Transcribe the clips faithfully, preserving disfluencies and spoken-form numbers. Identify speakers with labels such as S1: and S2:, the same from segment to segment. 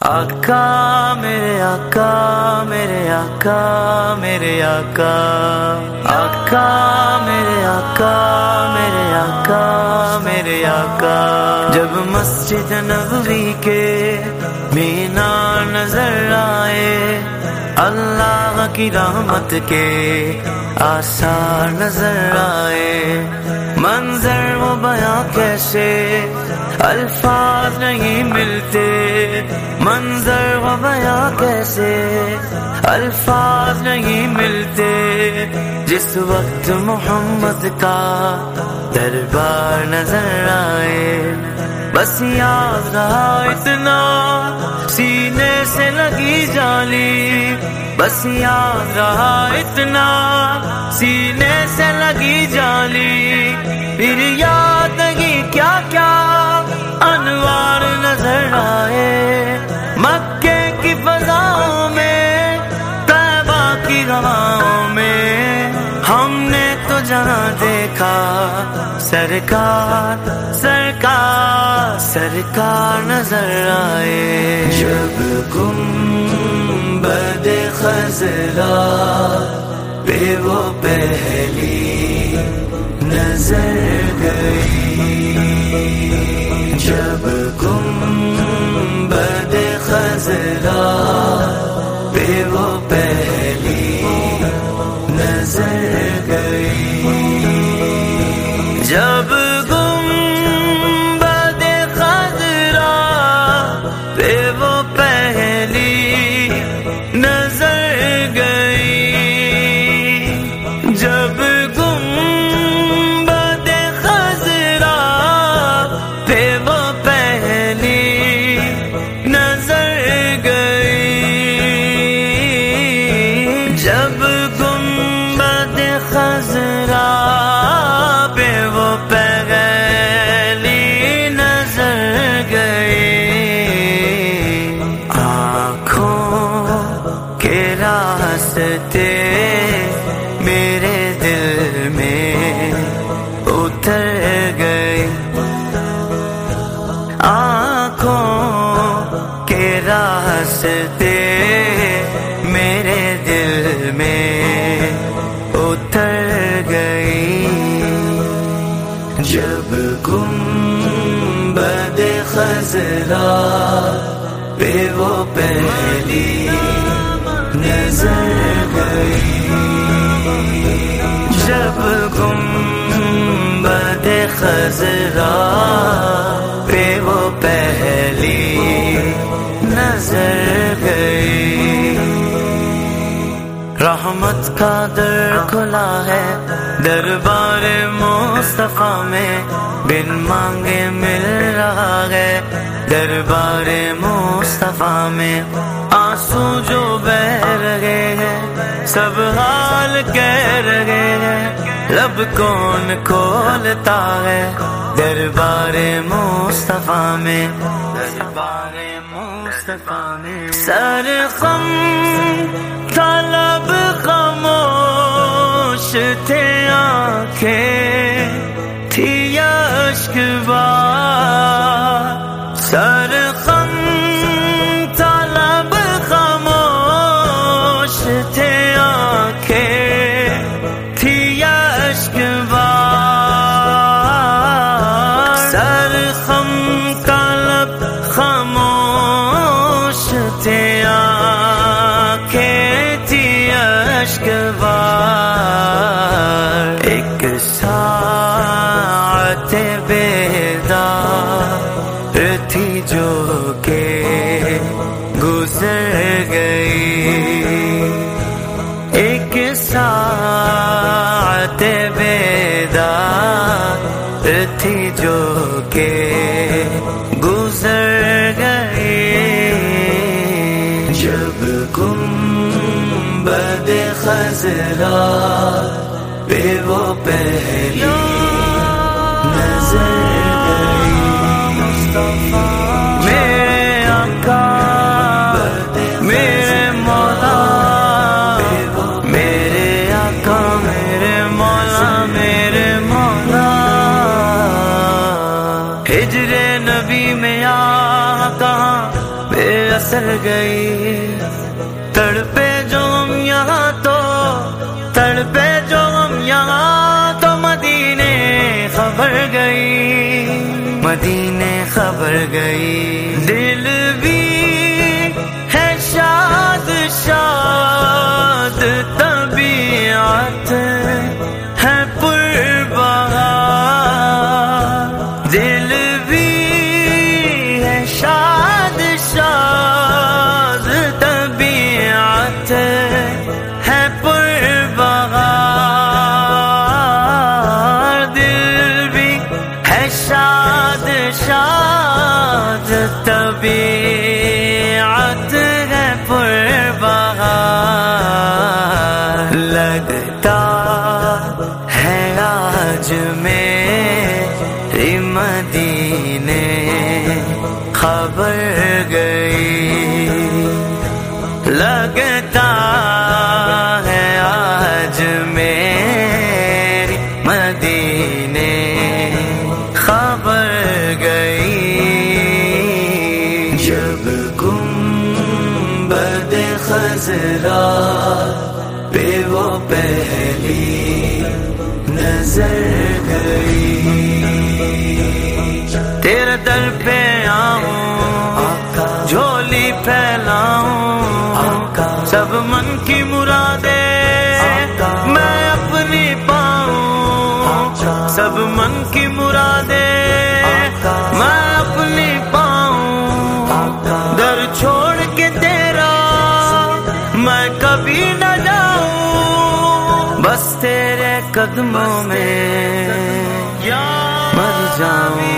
S1: آقا میرے آقا میرے آقا میرے آقا آقا میرے آقا میرے آقا میرے آقا جب مسجد نبوی کے مینار نظر آئے اللہ کی رحمت کے آثار نظر آئے منظر وہ بیاں کیسے الفاظ نہیں ملتے منظر وہ بیاں کیسے الفاظ نہیں ملتے جس وقت محمد کا دربار نظر آئے بس یاد رہا اتنا سینے سے لگی جالی بس یاد رہا اتنا سینے سے لگی جالی پھر یاد نہیں کیا کیا انوار نظر آئے مکے کی فضاؤں میں طیبہ کی ہواؤں میں ہم نے تو جہاں دیکھا سرکار سرکار سرکار نظر آئے جب گنبد خضرا پہ وہ پہلی نظر گئی جب گنبد خضرا پہ وہ پہلی نظر گئی جب گنبد خضرا پہ وہ پہلی نظر گئی جب گنبد خضرا پہ وہ پہلی نظر گئی جب گنبد خضرا پہ وہ پہلی نظر گئی آنکھوں کے راستے میرے دل میں اتر گئے آنکھوں کے راستے میرے دل میں اتر گئی جب گنبد خضرا پہ وہ پہلی نظر گئی جب گنبد خضرا پہ وہ پہلی نظر گئی رحمت کا در کھلا ہے دربار مصطفیٰ میں بن مانگے مل رہا ہے دربار مصطفیٰ میں آنسو جو بہ رہے ہیں سب حال کہہ رہے ہیں لب کون کھولتا ہے دربار مصطفیٰ میں دربار مصطفیٰ میں سر خم طلب خاموش تھے آنکھیں تھی اشک بار سر خم طلب خاموش تھے آنکھیں تھی اشک بار سر خم طلب خاموش تھے آنکھیں تھی اشک بار ایک ساعت بیدار تھی جو کہ گزر گئی ایک ساعت بیدار تھی جو کہ گزر گئی جب گنبد خضرا پہ وہ پہلی نظر گئی میرے آقا میرے مولا میرے آقا میرے مولا میرے مولا ہجر نبی میں آ کہاں اثر گئی، تڑپے جو ہم یہاں تو تڑپے جو ہم یہاں تو مدینے خبر گئی، مدینے خبر گئی، دل بھی ہے شاد شاد طبیعت ہے پربہار، دل بھی ہے شاد شاد طبیعت ہے پربہار، دل بھی ہے شاد شاد طبیعت ہے پربہار، لگتا ہے آج میری مدینے خبر گئی، لگتا ہے آج میری مدینے خبر گئی، جب گنبد خضرا پہ وہ پہلی نظر گئی، تیرے در پہ آؤں جھولی پھیلاؤں، سب من کی مرادیں میں اپنی پاؤں، سب من کی مرادیں میں اپنی پاؤں، در چھوڑ کے تیرا میں کبھی نہ جاؤں، بس تیرے قدموں میں مر جاؤں،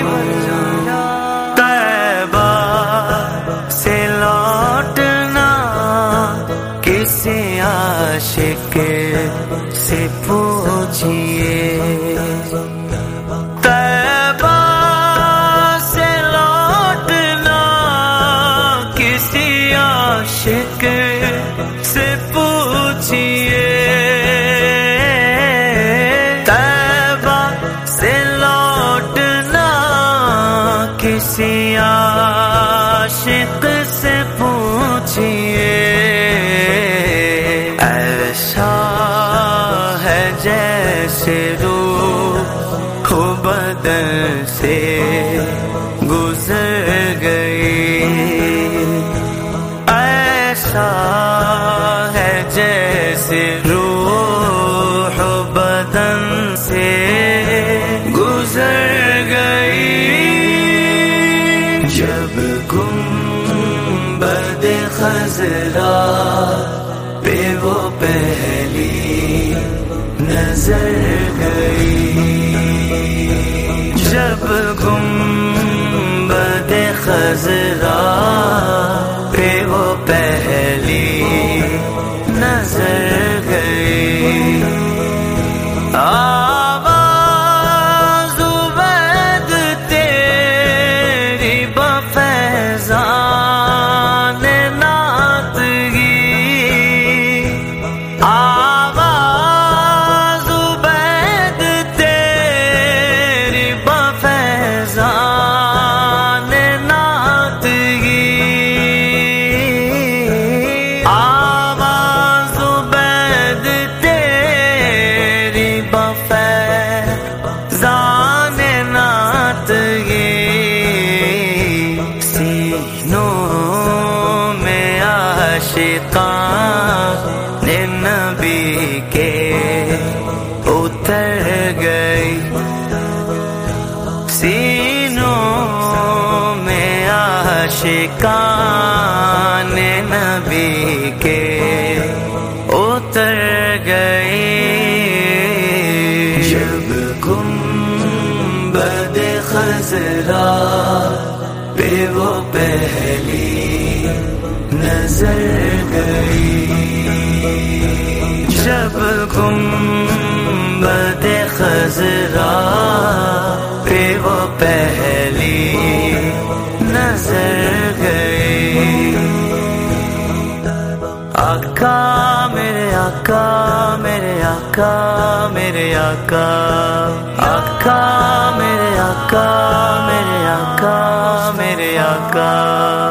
S1: طیبہ سے لوٹنا کسی عاشق سے پوچھئے، طیبہ سے لوٹنا کسی عاشق سے پوچھئے، طیبہ سے لوٹنا کسی عاشق سے پوچھئے، ایسا ہے جیسے روح بدن سے گزر گئی، ایسا ہے جیسے روح بدن سے گزر گئی، جب گنبد خضرا پہ وہ پہلی نظر گئی، جب گنبد خضرا پہ وہ پہلی نظر گئی، آواز عبید تیری بفیضان نعت گی، آواز عبید تیری بفیضان نعت گی، آواز عبید تیری بفیضان نعت گی، سینوں میں عاشقان نبی کے اتر گئی، سینوں میں عاشقان نبی کے اتر گئی، جب گنبد خضرا پہ وہ پہلی نظر گئی، جب گنبد خضرا پہ وہ پہلی نظر گئی، آقا میرے آقا میرے آقا میرے آقا، آقا میرے آقا میرے آقا میرے آقا،